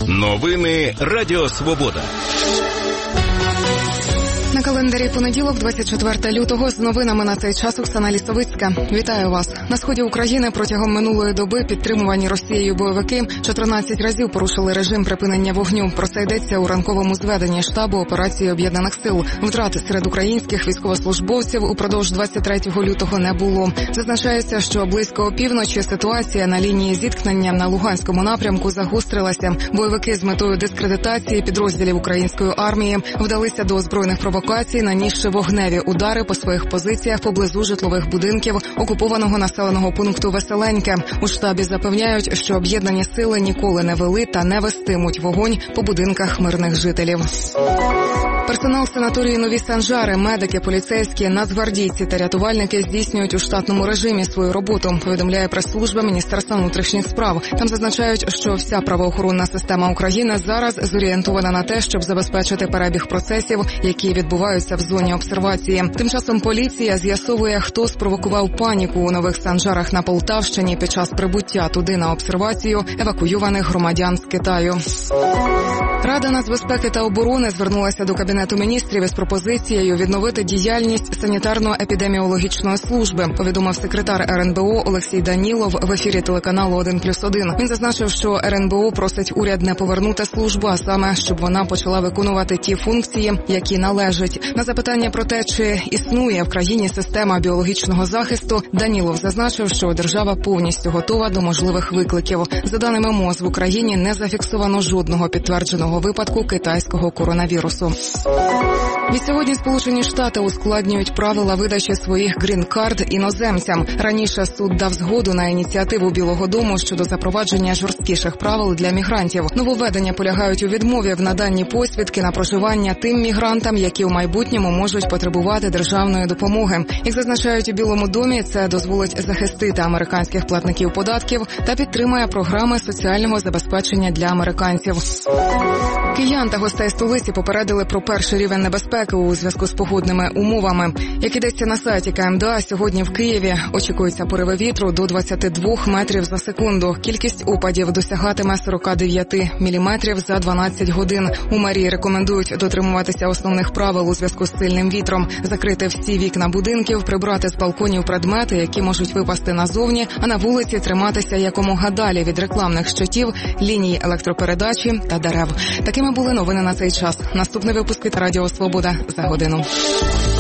Новини Радіо Свобода. На календарі понеділок, 24 лютого, з новинами на цей час Оксана Лісовицька. Вітаю вас. На сході України протягом минулої доби підтримувані Росією бойовики 14 разів порушили режим припинення вогню. Про це йдеться у ранковому зведенні штабу операції Об'єднаних сил. Втрат серед українських військовослужбовців упродовж 23 лютого не було. Зазначається, що близько опівночі ситуація на лінії зіткнення на Луганському напрямку загострилася. Бойовики з метою дискредитації підрозділів української армії вдалися до збройних провокацій, нанісши вогневі удари по своїх позиціях поблизу житлових будинків окупованого населеного пункту Веселеньке. У штабі запевняють, що об'єднані сили ніколи не вели та не вестимуть вогонь по будинках мирних жителів. Персонал санаторії Нові Санжари, медики, поліцейські, нацгвардійці та рятувальники здійснюють у штатному режимі свою роботу, повідомляє прес-служба Міністерства внутрішніх справ. Там зазначають, що вся правоохоронна система України зараз зорієнтована на те, щоб забезпечити перебіг процесів, які відбуваються в зоні обсервації. Тим часом поліція з'ясовує, хто спровокував паніку у Нових Санжарах на Полтавщині під час прибуття туди на обсервацію евакуйованих громадян з Китаю. Рада нацбезпеки та оборони звернулася до Кабінету міністрів із пропозицією відновити діяльність санітарно-епідеміологічної служби, повідомив секретар РНБО Олексій Данілов в ефірі телеканалу 1+1. Він зазначив, що РНБО просить уряд не повернути службу, а саме, щоб вона почала виконувати ті функції, які належать. На запитання про те, чи існує в країні система біологічного захисту, Данілов зазначив, що держава повністю готова до можливих викликів. За даними МОЗ, в Україні не зафіксовано жодного підтвердженого випадку китайського коронавірусу. Відсьогодні Сполучені Штати ускладнюють правила видачі своїх грін-кард іноземцям. Раніше суд дав згоду на ініціативу Білого дому щодо запровадження жорсткіших правил для мігрантів. Нововведення полягають у відмові в наданні посвідки на проживання тим мігрантам, які у майбутньому можуть потребувати державної допомоги. Як зазначають у Білому домі, це дозволить захистити американських платників податків та підтримує програми соціального забезпечення для американців. Киян та гостей столиці попередили про перший рівень небезпеки у зв'язку з погодними умовами. Як ідеться на сайті КМДА, сьогодні в Києві очікуються пориви вітру до 22 метрів за секунду. Кількість опадів досягатиме 49 міліметрів за 12 годин. У мерії рекомендують дотримуватися основних правил у зв'язку з сильним вітром, закрити всі вікна будинків, прибрати з балконів предмети, які можуть випасти назовні, а на вулиці триматися якомога далі від рекламних щитів, ліній електропередачі та дерев. Такими були новини на цей час. Наступний випуск від Радіо Свобода за годину.